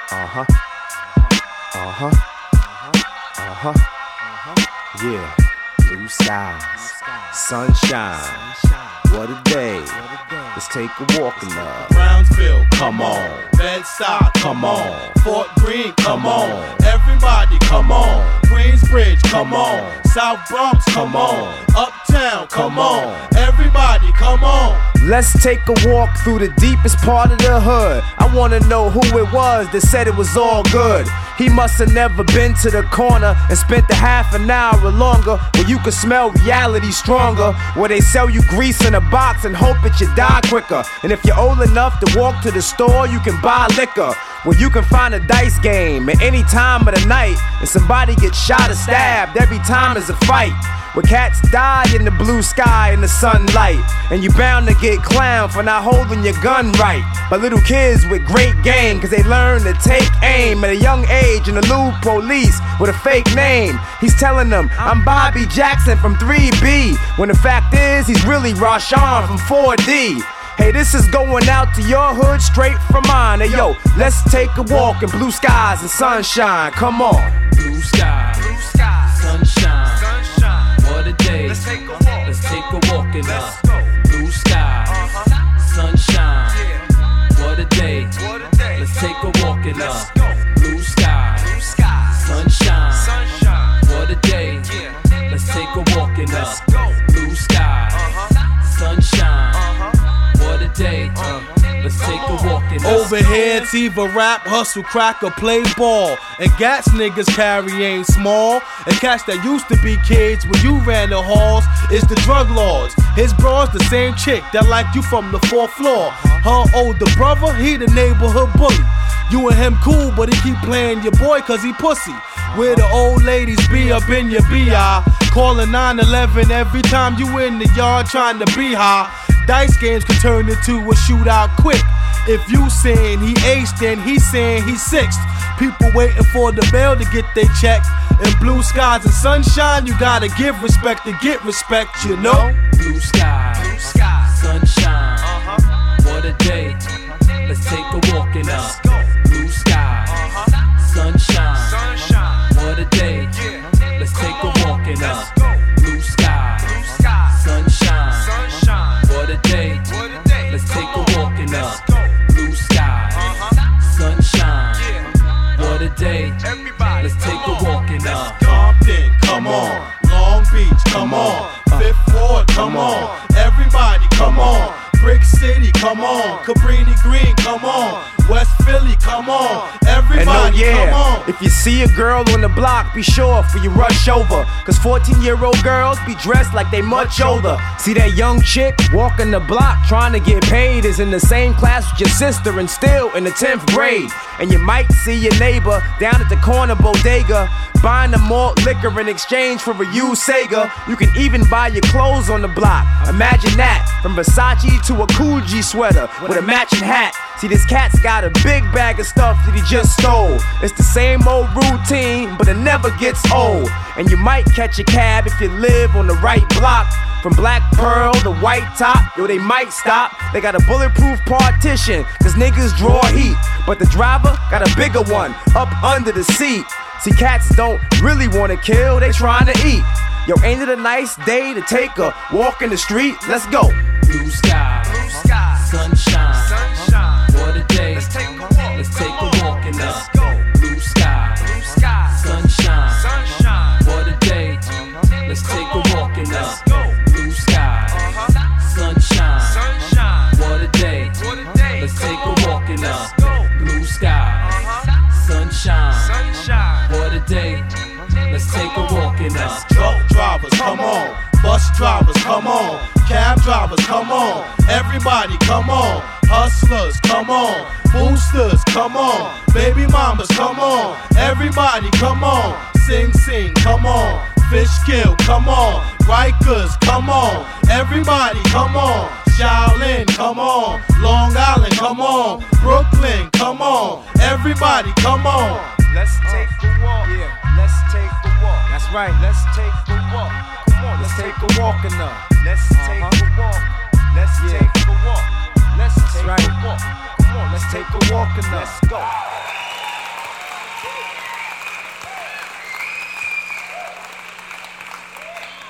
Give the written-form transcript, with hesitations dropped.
Uh-huh. Uh-huh. Uh-huh. Yeah. Blue skies. Sunshine. What a day. Let's take a walk in love. Brownsville, Come on. Bed-Stuy, Come on. Fort Greene, come on. on. Everybody, Come on. Queensbridge, Come on. South Bronx, come Come on. on. Uptown, come Come on. on. Everybody, come on. Let's take a walk through the deepest part of the hood. I wanna know who it was that said it was all good. He must have never been to the corner and spent a half an hour or longer where you can smell reality stronger, where they sell you grease in a box and hope that you die quicker. And if you're old enough to walk to the store, you can buy liquor, where you can find a dice game at any time of the night, and somebody gets shot or stabbed every time there's a fight, where cats die in the blue sky in the sunlight, and you bound to get clowned for not holding your gun right by little kids with great game, cause they learn to take aim at a young age in the Lou Police with a fake name. He's telling them, I'm Bobby Jackson from 3B, when the fact is he's really Rashawn from 4D. Hey, this is going out to your hood straight from mine. Hey yo, let's take a walk in blue skies and sunshine. Come on. Blue skies, sunshine, what a day. Let's take a walk in the blue skies, sunshine, what a day. Let's take a walk in the blue skies, sunshine, what a day. Let's take a walk in the blue skies, sunshine, what a day. Let's take a walk in the Over here, it's either rap, hustle, crack, or play ball. And gats niggas carry ain't small. And cats that used to be kids when you ran the halls is the drug lords. His bro's the same chick that like you from the 4th floor. Her older brother, he the neighborhood bully. You and him cool, but he keep playing your boy cause he pussy. Where the old ladies be up in your BI, calling 911 every time you in the yard trying to be high. Dice games can turn into a shootout quick. If you saying he aced, then he saying he sixth. People waiting for the mail to get their check. In blue skies and sunshine, you gotta give respect to get respect, you know? blue skies, sunshine, what a day. Let's take a walk in the blue skies, sunshine, what a day. Let's take a walk in the blue skies, sunshine, what a day. Let's take a walk in the blue skies, sunshine, what a day. Let's take a walk in the Compton, come on. Long Beach, come on. Fifth Ward, come on. Everybody, come on. Brick City, come on. Cabrini Green, come on. West Philly, come on. Everybody, come on. If you see a girl on the block, be sure for you rush over, cause 14-year-old girls be dressed like they much older. See that young chick walking the block trying to get paid is in the same class with your sister and still in the 10th grade. And you might see your neighbor down at the corner bodega buying the malt liquor in exchange for a used Sega. You can even buy your clothes on the block. Imagine that, from Versace to a Coogee sweater with a matching hat. See, this cat's got a big bag of stuff that he just stole. It's the same old routine, but it never gets old. And you might catch a cab if you live on the right block. From Black Pearl to White Top, yo, they might stop. They got a bulletproof partition, cause niggas draw heat. But the driver got a bigger one up under the seat. See, cats don't really wanna kill, they trying to eat. Yo, ain't it a nice day to take a walk in the street? Let's go. blue skies, sunshine, what a day. Let's take a walk in the blue skies, sunshine, what a day. Let's take a walk in the blue skies, sunshine, what a day. Let's take a walk in the blue skies, sunshine, what a day. Let's take a walk in the Truck drivers, come on. Bus drivers, come on. Cab drivers, come on. Everybody, come on. Hustlers, come on. Boosters, come on. Baby mamas, come on. Everybody, come on. Sing, sing, come on. Fishkill, come on. Rikers, come on. Everybody, come on. Shaolin, come on. Long Island, come on. Brooklyn, come on. Everybody, come on. Let's take a walk. Yeah, let's take a walk. That's right. Let's take a walk. Come on, let's take a walk in the. Let's take a walk. Let's take a walk. Let's take a walk. Come on, let's take a walk in the. Let's go.